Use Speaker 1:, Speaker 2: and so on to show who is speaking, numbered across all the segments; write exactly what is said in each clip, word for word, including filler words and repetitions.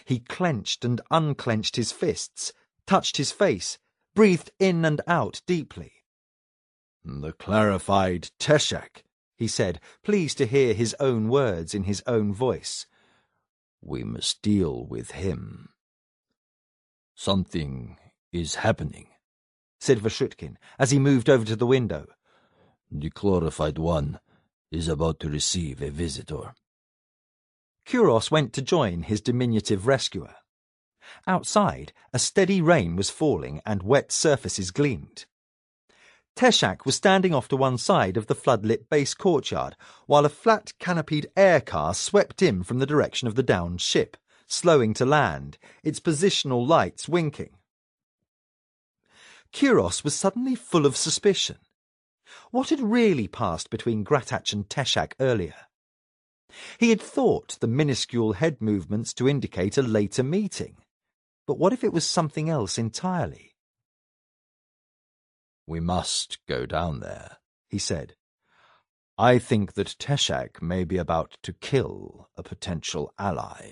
Speaker 1: He clenched and unclenched his fists, touched his face, breathed in and out deeply.
Speaker 2: "The clarified Teshach,"
Speaker 1: he said, pleased to hear his own words in his own voice.
Speaker 2: "We must deal with him." "Something is happening,"
Speaker 1: said Vashutkin, as he moved over to the window.
Speaker 2: "The clarified one is about to receive a visitor."
Speaker 1: Kuros went to join his diminutive rescuer. Outside, a steady rain was falling and wet surfaces gleamed. Teshach was standing off to one side of the floodlit base courtyard, while a flat canopied air car swept in from the direction of the downed ship, slowing to land, its positional lights winking. Kuros was suddenly full of suspicion. What had really passed between Gratach and Teshach earlier? He had thought the minuscule head movements to indicate a later meeting. But what if it was something else entirely?
Speaker 2: "We must go down there,"
Speaker 1: he said.
Speaker 2: "I think that Teshach may be about to kill a potential ally."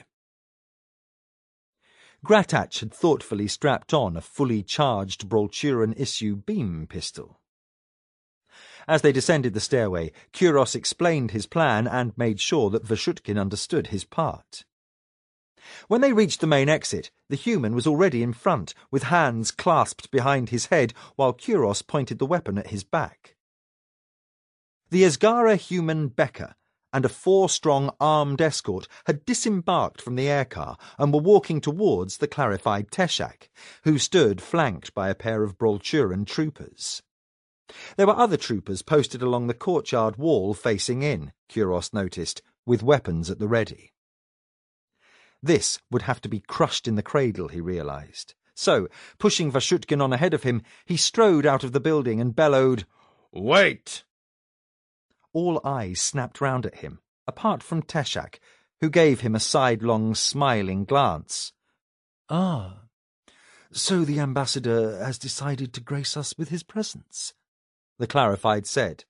Speaker 1: Gratach had thoughtfully strapped on a fully charged Brolchuran-issue beam pistol. As they descended the stairway, Kuros explained his plan and made sure that Vashutkin understood his part. When they reached the main exit, the human was already in front, with hands clasped behind his head, while Kuros pointed the weapon at his back. The Asgara human Becker and a four-strong armed escort had disembarked from the aircar and were walking towards the clarified Teshach, who stood flanked by a pair of Brolchuran troopers. There were other troopers posted along the courtyard wall facing in, Kuros noticed, with weapons at the ready. This would have to be crushed in the cradle, he realized. So, pushing Vashutkin on ahead of him, he strode out of the building and bellowed, "Wait!" All eyes snapped round at him, apart from Teshach, who gave him a sidelong, smiling glance. "Ah, so the ambassador has decided to grace us with his presence," the clarified said.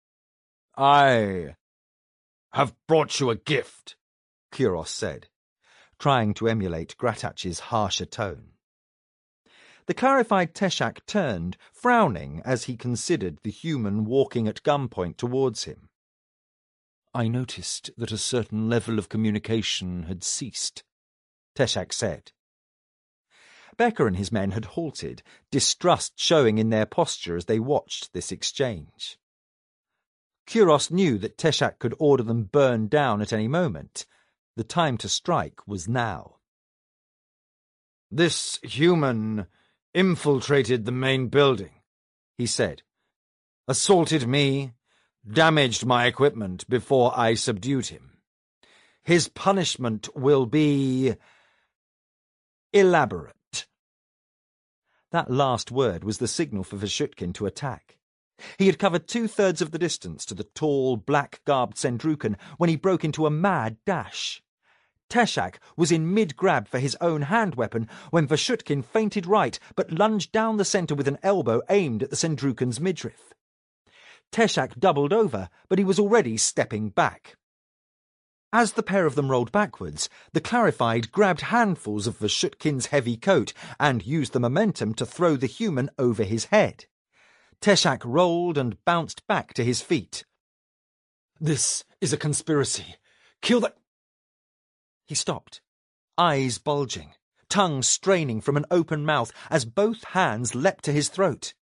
Speaker 1: "I have brought you a gift," Kuros said, trying to emulate Gratach's harsher tone. The clarified Teshach turned, frowning as he considered the human walking at gunpoint towards him. "I noticed that a certain level of communication had ceased," Teshach said. Becker and his men had halted, distrust showing in their posture as they watched this exchange. Kuros knew that Teshach could order them burned down at any moment. The time to strike was now. "This human infiltrated the main building," he said. "Assaulted me, damaged my equipment before I subdued him. His punishment will be elaborate." That last word was the signal for Vashutkin to attack. He had covered two-thirds of the distance to the tall, black-garbed Sendrukan when he broke into a mad dash. Teshach was in mid-grab for his own hand weapon when Vashutkin feinted right but lunged down the centre with an elbow aimed at the Sendrukan's midriff. Teshach doubled over, but he was already stepping back. As the pair of them rolled backwards, the clarified grabbed handfuls of Vashutkin's heavy coat and used the momentum to throw the human over his head. Teshach rolled and bounced back to his feet. "This is a conspiracy. Kill the—" He stopped, eyes bulging, tongue straining from an open mouth as both hands leapt to his throat.